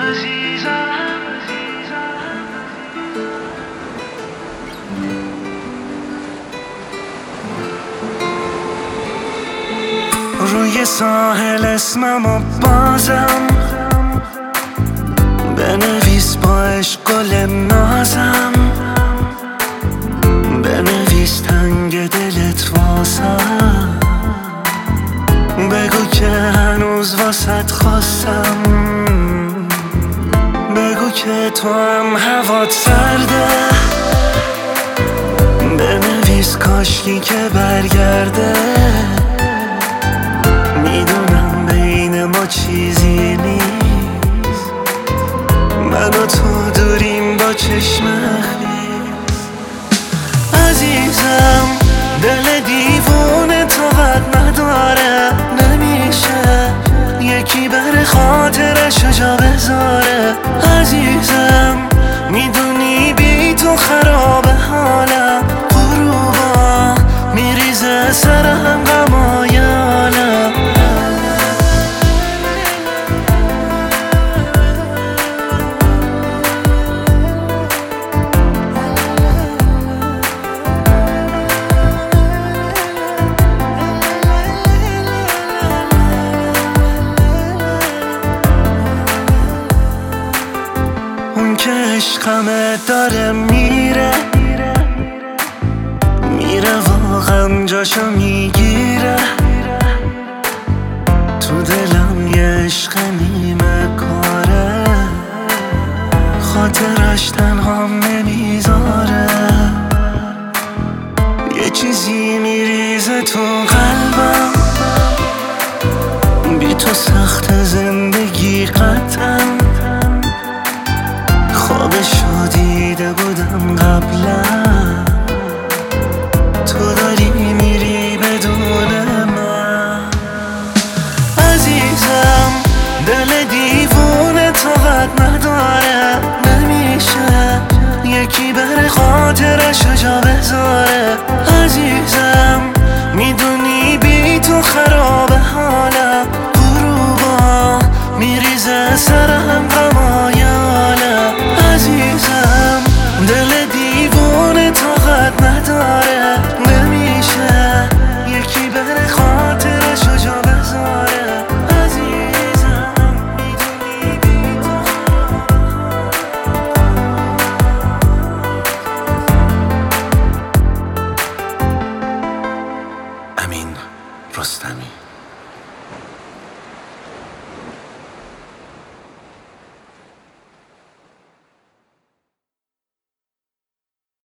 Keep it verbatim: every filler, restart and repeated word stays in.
روی ساحل اسممو بازم بنویس با عشق گل نازم، بنویس تنگ دلت واسم، بگو که هنوز واسط خواستم، بگو که تو هم هوات سرده، بنویس کاشکی که برگرده، میدونم بین ما چیزی نیست، من و تو دوریم با چشم خیس. عزیزم دل دیوونه طاقت نداره، نمیشه یکی بر خاطرش جا بذاره. عزیزم میدونی بی تو خراب حالم، غروبا میریزه سرم غمای عالم. اون که عشقمه داره میره میره واقعا جاشو میگیره، تو دلم یه عشق نیمه کاره، خاطرش تنهام نمیذاره، یه چیزی میریزه تو قلبم، بی تو سخت زندگی قلبم.